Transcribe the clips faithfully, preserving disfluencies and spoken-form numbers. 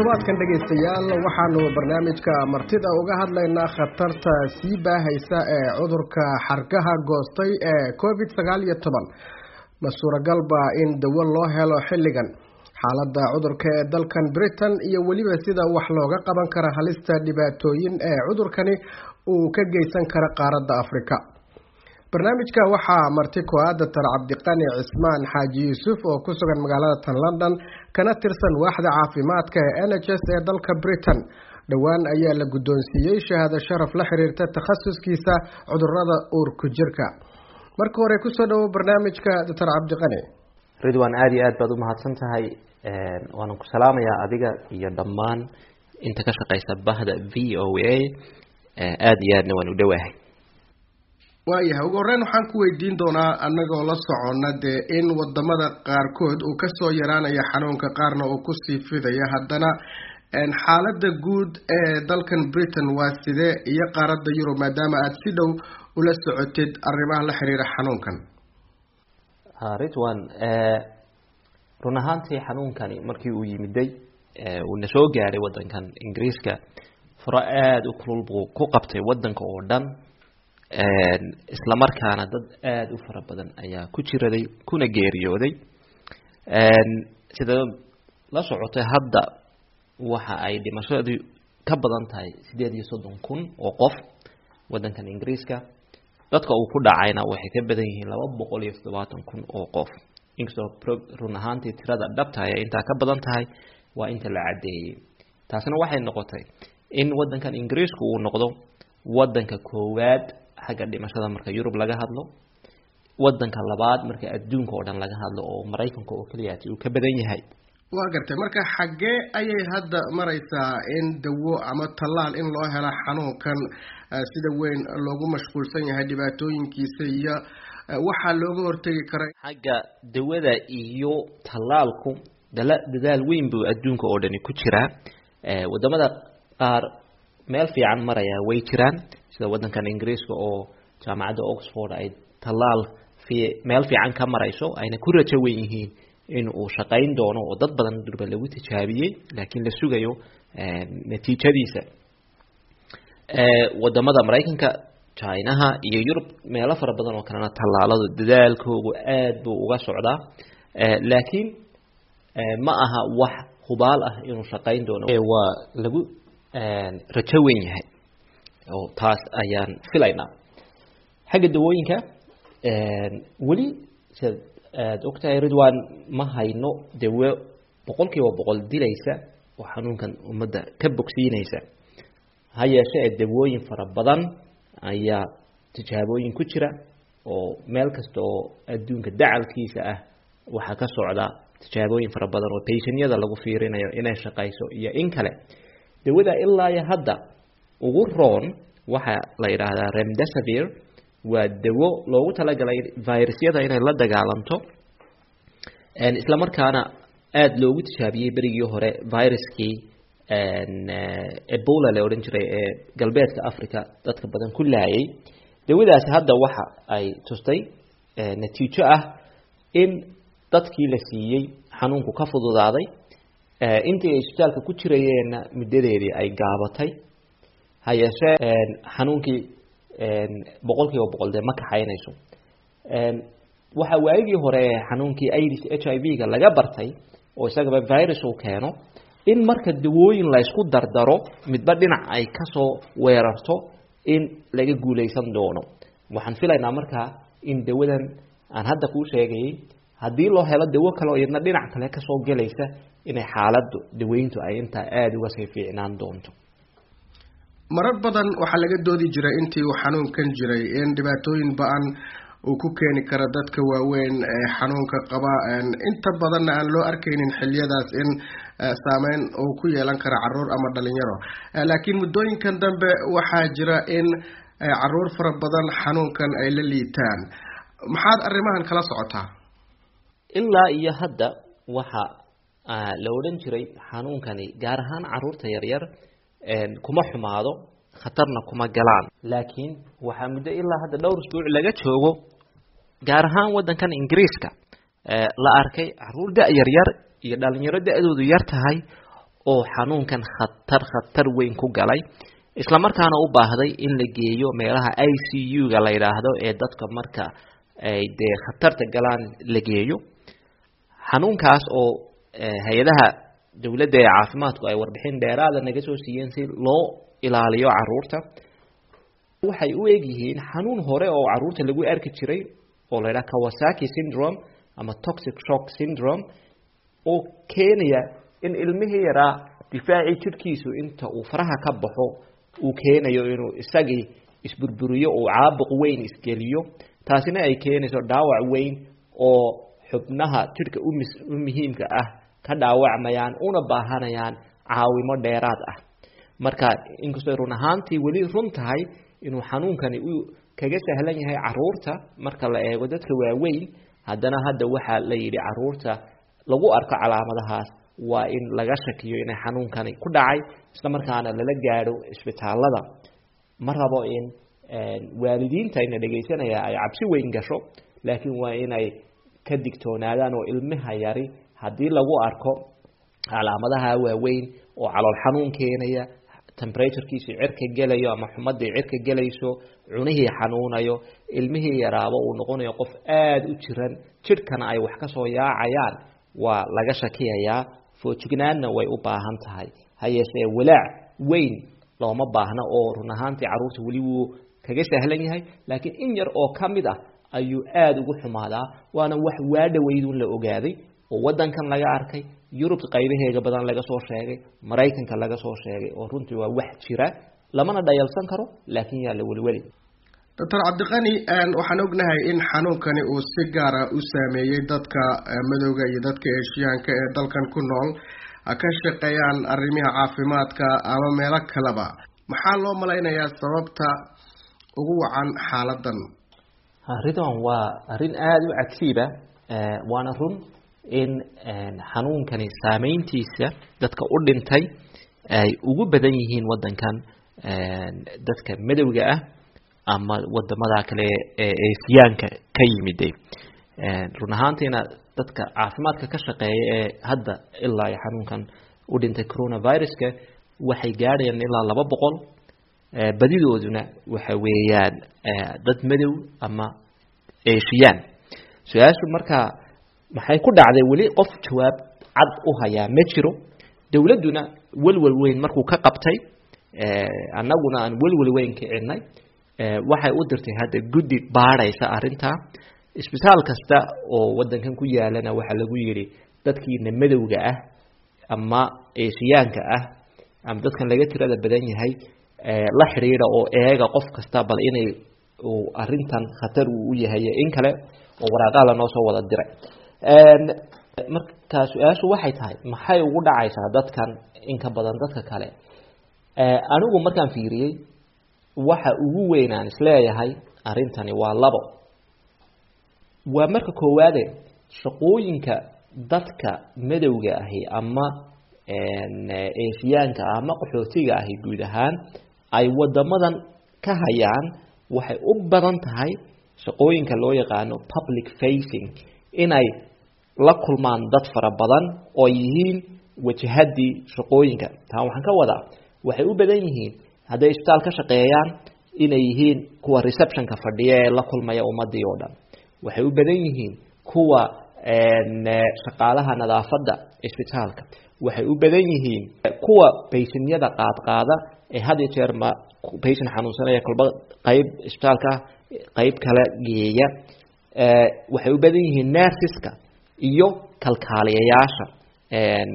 toddobaadkan dhegaystayaal waxaanu barnaamijka martida uga hadlaynaa khatarta sii baahaysa ee cudurka xargaha goostay ee covid sagaal iyo toban. ma suuragal baa in dawo loo helo xilligan? xaaladda cudurka ee dalkan Britain iyo weliba sida wax looga qaban kara halista dhibaatooyin ee cudurkani uu ka geysan kara qaaradda Afrika. barnaamijka waxaa marti ku ah Doctor Cabdiqani Cismaan Xaaji Yuusuf oo ku sugan magaalada London kana tirsan waaxda caafimaadka ee N H S ee dalka Britain. dhawaan ayaa la guddoonsiiyey shahaado sharaf la xiriirta takhasuskiisa cudurrada uurku jirka. marka hore ku soo dhawo barnaamijka Doctor Cabdiqani. Ridwan aad iyo aad baad u mahadsan tahay ee waan ku salaamayaa adiga iyo dhammaan inta ka shaqeysa bahda V O A ee aad iyo aadna waan u dhawahay. waayahay ugu horreyn waxaan ku weydiin doonaa annagoo la soconna dee in wadamada qaarkood uu kasoo yaraanaya xanuunka qaarna uu kusii fidaya haddana xaaladda guud ee dalkan Britain waa sidee iyo qaaradda Yurub maadaama aad si dhow ula socotid arrimaha la xiriira xanuunkan? Ridwan ee run ahaantii xanuunkani markii uu yimiday ee uu nasoo gaaray wadankan Ingiriiska fara aad u kulul buu ku qabtay wadanka oo dhan ee isla markaana dad aad u fara badan ayaa ku jiraday kuna geeriyooday ee sida la socotay hadda waxa ay dhimashadu ka badan tahay sideed iyo soddon kun oo qof wadankan Ingiriiska. dadka uu ku dhacayna waxay ka badan yihiin laba boqol iyo toddobaatan kun oo qof. inkastoo run ahaantii tirada dhabta ah inta ka badan tahay waa inta la cadeeyay. taasina waxay noqotay in wadankan Ingiriisku uu noqdo wadanka koowaad xagga dhimashada marka Yurub laga hadlo, wadanka labaad marka adduunka oo dhan laga hadlo oo Mareykanka oo kaliya uu ka badan yahay. waa gartay marka xagee ayay hadda maraysaa in dawo ama tallaal in loo helo xanuunkan sida weyn loogu mashquulsan yahay dhibaatooyinkiisa iyo waxa looga hortagi karay? xagga dawada iyo tallaalku dadaal weyn buu adduunka oo dhan ku jira. wadamada qaar meel fiican maraya way jiraan sida wadankan Ingiriiska oo jaamacadda Oxford ay tallaal meel fiican ka marayso ayna ku rajo weyn yihiin in uu shaqayn doono oo dad badan durba lagu tijaabiyay laakiin la sugayo natiijadiisa. ee wadamada Mareykanka, China iyo Yurub meelo fara badan oo kalena tallaaladu dadaalkoodu aad buu uga socdaa ee laakiin ma aha wax hubaal ah inuu shaqayn doono. ee waa lagu rajo weyn yahay oo taas ayaan filaynaa. xagga dawooyinka ee wali aad ogtahay Ridwan ma hayno dawo boqolkiiba boqol dilaysa oo xanuunkan ummadda ka bogsiinaysa. ha yeeshee dawooyin fara badan ayaa tijaabooyin ku jira oo meel kasta oo adduunka dacalkiisa ah waxa ka socda tijaabooyin fara badan oo patientyada lagu fiirinayo inay shaqayso iyo in kale. dawada ilaa iyo hadda ugu roon waxa la yiraahdaa remdesivir. waa dawo loogu talagalay virusyada inay la dagaalanto een isla markaana aad loogu tijaabiyay berigii hore viruskii een Ebola la oran jiray ee galbeedka Afrika dadka badan ku laayay. dawadaas hadda waxa ay tustay natiijo ah in dadkii la siiyay xanuunku ka fududaaday ee intii ay isbitaalka ku jirayeen muddadeedii ay gaabatay. ha yeeshee xanuunkii een boqolkiiba boqol de ma kaxaynayso. een waxa waagii hore xanuunkii AIDS H I V ga laga bartay oo isaga virus uu keeno in marka dawooyin la isku dardaro midba dhinac ay ka soo weerarto in laga guuleysan doono. waxaan filaynaa marka in dawadan aan hadda ku sheegay haddii loo helo dawo kale oo iyadna dhinac kale ka soo galaysa inay xaaladdu daweyntu ay inta aad uga sii fiicnaan doonto. marar badan waxaa laga doodi jiray intii uu xanuunkan jiray in dhibaatooyin ba'an uu ku keeni karo dadka waaweyn ee xanuunka qaba inta badanna aan loo arkaynin xilliyadaas in saameyn uu ku yeelan karo caruur ama dhalinyaro. laakiin muddooyinkan dambe waxaa jira in caruur fara badan xanuunkan ay la liitaan. maxaad arrimahan kala socotaa? ilaa iyo hadda waxa la oran jiray xanuunkani gaar ahaan caruurta yaryar een kuma xumaado khatarna kuma galaan. laakiin waxa muddo ilaa hadda dhowr usbuuc laga joogo gaar ahaan wadankan Ingiriiska ee la arkay caruur da yar yar iyo dhalinyaro da'doodu yar tahay oo xanuunkan khatar khatar weyn ku galay isla markaana u baahday in la geeyo meelaha I C U-ga la yiraahdo ee dadka marka ay de khatarta galaan la geeyo xanuunkaas oo hay'adaha dawladda ee caafimaadku ay warbixin dheeraad ah naga soo siiyeen si loo ilaaliyo caruurta waxay u eegyihiin xanuun hore oo caruurta lagu arki jiray oo la yiraahdo Kawasaki syndrome ama toxic shock syndrome oo keenaya in ilmihii yaraa difaaci jirkiisu inta uu faraha ka baxo uu keenayo inuu isagii isburburiyo oo caabuq weyn isgeliyo taasina ay keenayso dhaawac weyn oo xubnaha jirka u muhiimka ah ka dhaawacmayaan una baahanayaan caawimo dheeraad ah marka inkastoo run ahaantii wali run tahay inuu xanuunkani uu kaga sahlan yahay caruurta marka la eego dadka waaweyn haddana hadda waxa la yiri caruurta lagu arko calaamadahaas waa in laga shakiyo in xanuunkani ku dhacay isla markaana lala gaaro isbitaalada ma rabo in waalidiinta in dhageysanaya ay cabsi weyn gasho laakiin waa inay ka digtoonaadaan oo ilmaha yari hadii lagu arko calaamadaha waaweyn oo calool xanuun keenaya temperature-kiisu cirka gelayo ama xumadii cirka gelayso cunihii xanuunayo ilmihii yaraaba uu noqonayo qof aad u jiran jirkana ay wax ka soo yaacayaan waa laga shakiyayaa foojignaanna way u baahan tahay hayeesee walaac weyn looma baahna oo run ahaantii caruurta wali wuu kaga sahlan yahay laakiin in yar oo kamid ah ayuu aad ugu xumaadaa waana wax waadhaweydun la ogaaday oo wadankan laga arkay Yurub qaybaheega badan laga soo sheegay Mareykanka laga soo sheegay oo runtii waa wax jira lamana dhayalsan karo laakiin yaa la walwali Doctor Cabdiqani aan waxaan ognahay in xanuunkani uu si gaar ah u saameeyay dadka madowga iyo dadka Aasiyaanka ee dalkan ku nool ka shaqeeyaan arrimaha caafimaadka ama meelo kaleba maxaa loo maleynayaa sababta ugu wacan xaaladan aridan waa arin aad u cajiib ah waana run in xanuunkani saameyntiisa dadka u dhintay ay ugu badan yihiin wadankan dadka madowga ah ama wadamada kale ee Aasiyaanka ka yimid run ahaantiina dadka caafimaadka ka shaqeeya ee hadda ilaa xanuunkan u dhintay coronavirus-ka waxay gaadhayaan ilaa laba boqol badidooduna waxa weeyaan dad madow ama Aasiyaan su'aashu marka maxay ku dhacday wali qof jawaab cad u haya ma jiro dawladuna walwal weyn markuu ka qabtay annaguna aan walwal weyn ka cinnay waxay u dirtay hadda guddi baaraysa arinta isbitaal kasta oo wadankan ku yaalana waxa lagu yiri dadkiina madowga ah ama Aasiyaanka ah ama dadkan laga tirada badan yahay la xiriira oo eega qof kasta bal inay uu arintan khatar u yahay in kale oo waraaqo la noo soo wada diray een marka su'aashu waxay tahay maxay ugu dhacaysaa dadkan in ka badan dadka kale ee anigu markaan fiiriyay waxa ugu weynaan isleeyahay arintani waa labo waa marka koowaade shaqooyinka dadka madowga ahi ama een Aasiyaanka ama qaxootiga ahi guud ahaan ay wadamadan ka hayaan waxay u badan tahay shaqooyinka loo yaqaano public facing inay la kulmaan dad fara badan oo yihiin wajahadii shaqooyinka taa waxaan ka wadaa waxay u badan yihiin haday isbitaal ka shaqeeyaan inay yihiin kuwa reception-ka fadhiya ee la kulmaya ummadii oo dhan waxay u badan yihiin kuwa een shaqaalaha nadaafadda isbitaalka waxay u badan yihiin kuwa patientiyada qaad qaada ee had iyo jeer ma patient xanuunsanaya kolba qayb isbitaalka qayb kale geeya ee waxay u badan yihiin nurseska iyo kalkaaliyayaasha een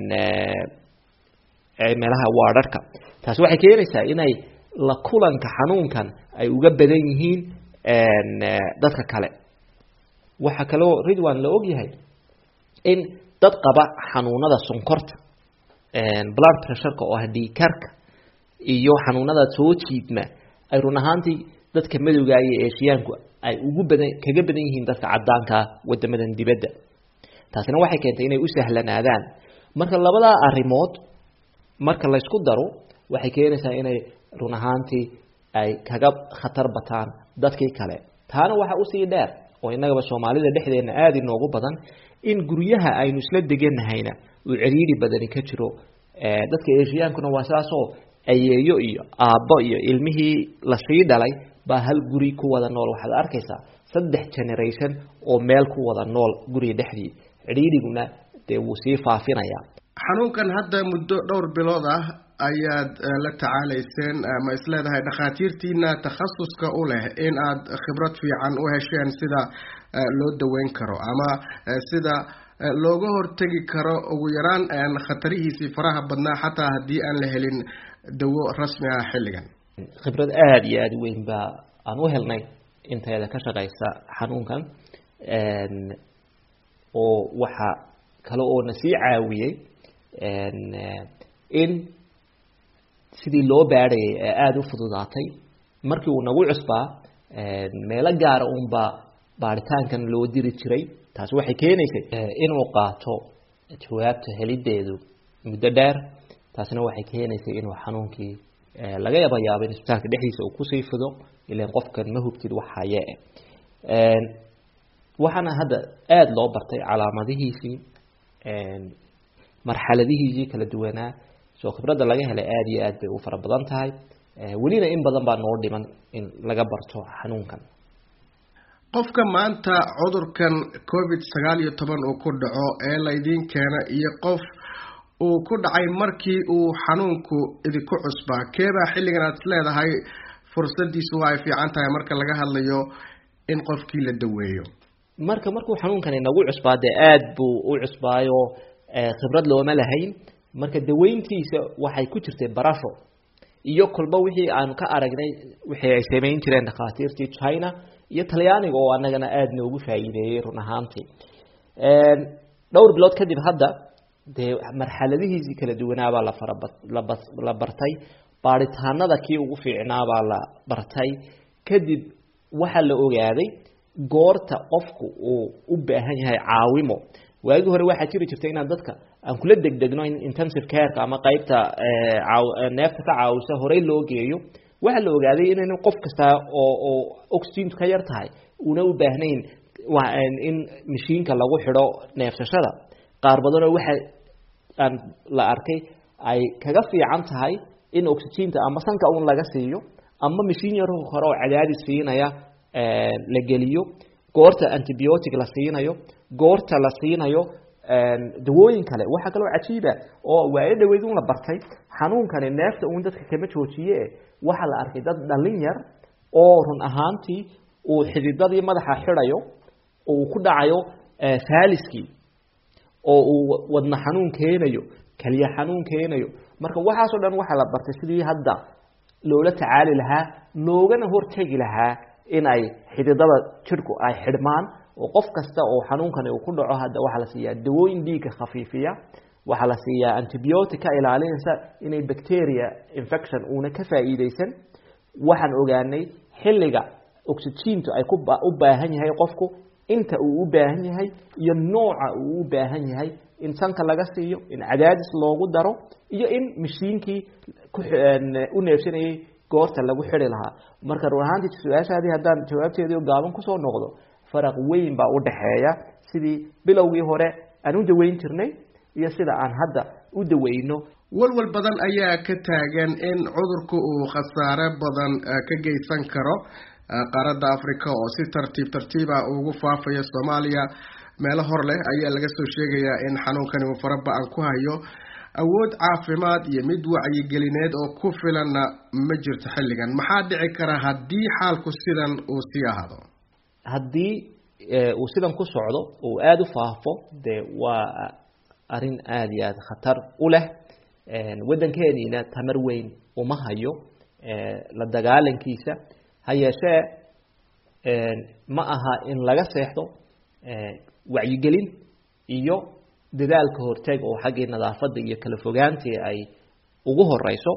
ee meelaha waardarka taas waxay keenaysaa inay la kulanka xanuunkan ay uga badan yihiin een dadka kale waxa kale oo Ridwan la og yahay in dad qaba xanuunada sonkorta een blood pressure-ka oo hadii karka iyo xanuunada soo jiidma ay run ahaantii dadka madowga iyo Aasiyaanku ay ugu badan kaga badan yihiin dadka cadaanka wadamadan dibadda taasina waxay keentay inay u sahlanaadaan marka labada arimood marka la isku daro waxay keenaysaa inay run ahaantii ay kaga khatar bataan dadkii kale taana waxa u sii dheer oo inaga Soomaalida dhexdeena aad inoogu badan in guryaha aynu isla deganahayna uu ciriiri badan ka jiro dadka Asian-kuna waa saasoo ayeeyo iyo aabbo iyo ilmihii la sii dhalay baa hal guri ku wada nool. waxaad arkaysaa saddex generation oo meel ku wada nool guriga dhexdii. cidhiidhiguna dee wuu sii faafinayaa. xanuunkan hadda muddo dhowr bilood ah ayaad la tacaalayseen, ma isleedahay dhakhaatiirtiina takhasuska u leh in aad khibrad fiican u hesheen sida loo daweyn karo ama sida looga hortagi karo ugu yaraan khatarihiisii faraha badnaa xataa haddii aan la helin dawo rasmi ah xilligan? khibrad aada iyo aada weyn baa aan u helnay inteeda ka shaqaysa xanuunkan, oo waxa kale oo na sii caawiyey in sidii loo baadhayay ee aada u fududaatay. markii uu nagu cusbaa meelo gaara unbaa baaritaankan loo diri jiray. taasi waxay keenaysay inuu qaato jawaabta helideedu muddo dheer. taasina waxay keenaysay inuu xanuunkii laga yaba yaabo in isbitaalka dhexdiisa uu kusii fido, ilaan qofkan ma hubtid wax haye. waxaana hadda aada loo bartay calaamadihiisii, marxaladihiisii kala duwanaa. soo khibradda laga helay aada iyo aad bay u fara badan tahay. welina in badan baa noo dhiman in laga barto xanuunkan. qofka maanta cudurkan covid sagaal iyo toban uu ku dhaco ee laydiin keena iyo qof uu ku dhacay markii uu xanuunku idinku cusbaa, keebaa xilligan aad isleedahay fursadiisu waa ay fiican tahay marka laga hadlayo in qofkii la daweeyo? marka markuu xanuunkani nagu cusbaa dee aada buu u cusbaayo, khibrad looma lahayn. marka daweyntiisa waxay ku jirtay barasho iyo kolba wixii aanu ka aragnay wixii ay samayn jireen dhakhaatiirtii China iyo Talyaaniga oo annagana aada noogu faa'iideeyay run ahaantii. dhowr bilood kadib hadda dee marxaladihiisii kala duwanaabaa la fara la bartay. baaritaanada kii ugu fiicnaabaa la bartay. kadib waxaa la ogaaday goorta qofku uu u baahan yahay caawimo. waagi hore waxaa jiri jirtay inaan dadka aan kula degdegno in intensive care ama qaybta neefta ka caawisa horey loo geeyo. waxaa la ogaaday inaynu qof kasta oo oo oxygen ka yar tahay una u baahnayn in mashiinka lagu xidho neefsashada. qaar badan oo waxa aan la arkay ay kaga fiican tahay in oxygen-ta ama sanka uun laga siiyo ama mashiin yar oo hore oo cadaadis siinaya la geliyo, goorta antibiotic la siinayo, goorta la siinayo dawooyin kale. waxa kale oo cajiiba oo waayo dhaweyd un la bartay xanuunkani neefta uun dadka kama joojiye. waxa la arkay dad dhalin yar oo run ahaantii uu xididadii madaxa xidhayo oo uu ku dhacayo faaliskii, oo uu wadna xanuun keenayo, kaliya xanuun keenayo. marka waxaasoo dhan waxaa la bartay sidii hadda loola tacaali lahaa, loogana hortegi lahaa in ay xididada jirku ay xidhmaan. oo qof kasta oo xanuunkani uu ku dhaco hadda waxaa la siiyaa dawooyin dhiigga khafiifiya, waxaa la siiyaa antibiotic ka ilaalinaysa inay bacteria infection uuna ka faa'iideysan. waxaan ogaanay xilliga oxygen-tu ay ku u baahan yahay qofku, inta uu u baahan yahay iyo nooca uu u baahan yahay, in sanka laga siiyo, in cadaadis loogu daro iyo in mashiinkii ku u neefsanayay goorta lagu xidhi lahaa. marka run ahaantii su-aashaadii haddaan jawaabteedii gaaban kusoo noqdo, faraq weyn baa u dhaxeeya sidii bilowgii hore aan u daweyn jirnay iyo sida aan hadda u daweyno. walwal badan ayaa ka taagan in cudurku uu khasaare badan ka geysan karo qaaradda Afrika oo si tartiib tartiiba ugu faafaya Soomaaliya. meelo hor leh ayaa laga soo sheegayaa in xanuunkani uu faraba'an ku hayo. awood caafimaad iyo mid wacyigelineed oo ku filanna ma jirto xilligan. maxaa dhici kara haddii xaalku sidan uu sii ahaado? haddii uu sidan ku socdo oo aada u faafo dee waa arrin aada iyo aada khatar u leh. waddankeeniina tamar weyn uma hayo la dagaalankiisa. ha yeeshee ma aha in laga seexdo wacyigelin iyo dadaalka hortag oo xaggii nadaafadda iyo kala fogaantii ay ugu horeyso.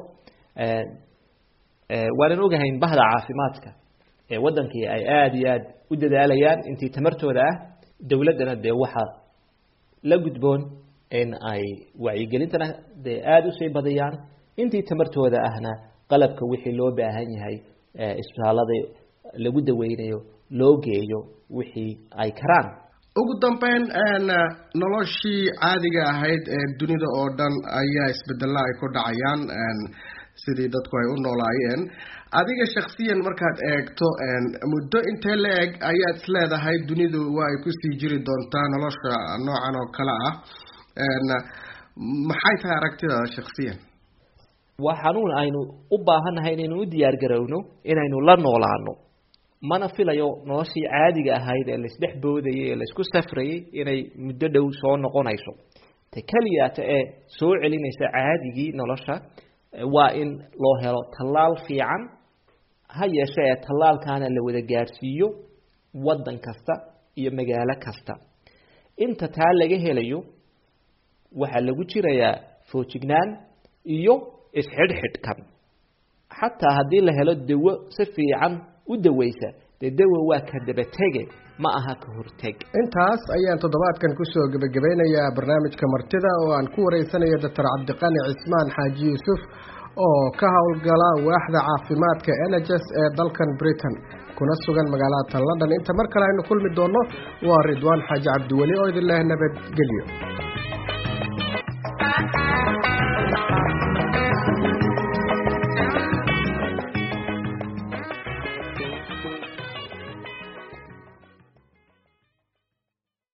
waanan ogahay in bahda caafimaadka ee waddankii ay aada iyo aada u dadaalayaan intii tamartooda ah. dowladdana dee waxaa la gudboon in ay wacyigelintana dee aada usii badiyaan, intii tamartooda ahna qalabka wixii loo baahan yahay isbitaalada lagu daweynayo loo geeyo wixii ay karaan. ugu dambeyn noloshii caadiga ahayd ee dunida oo dhan ayaa isbedela ay ku dhacayaan sidii dadku ay u noolaayeen adiga shakhsiyan markaad eegto muddo intee la eg ayaad isleedahay dunidu waa ay kusii jiri doontaa nolosha noocan oo kale ah maxay tahay aragtidaada shakhsiyan waa xanuun aynu u baahannahay inaynu u diyaar garowno inaynu la noolaano mana filayo noloshii caadiga ahayd ee laisdhex boodayay ee laisku safrayay inay muddo dhow soo noqonayso ta keliyaata ee soo celinaysa caadigii nolosha waa in loo helo tallaal fiican ha yeeshee tallaalkaana la wada gaadhsiiyo waddan kasta iyo magaalo kasta inta taa laga helayo waxaa lagu jirayaa foojignaan iyo isxidhxidhkan xataa haddii la helo dawo si fiican u daweysa dee dawo waa ka dabatege ma aha ka horteg intaas ayaan toddobaadkan kusoo gebagabeynayaa barnaamijka martida oo aan ku wareysanayo doctor cabdiqani cismaan xaaji yuusuf oo ka howlgala waaxda caafimaadka N H S ee dalkan Britain kuna sugan magaalada London inta mar kale aynu kulmi doono waa Ridwaan Xaaji Cabdiwali oo idin leh nabadgelyo.